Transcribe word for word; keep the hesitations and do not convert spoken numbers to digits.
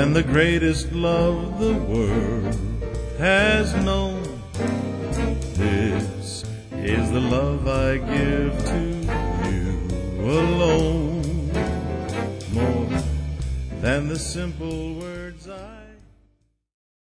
than the greatest love the world has known. This is the love I give to you alone, more than the simple words I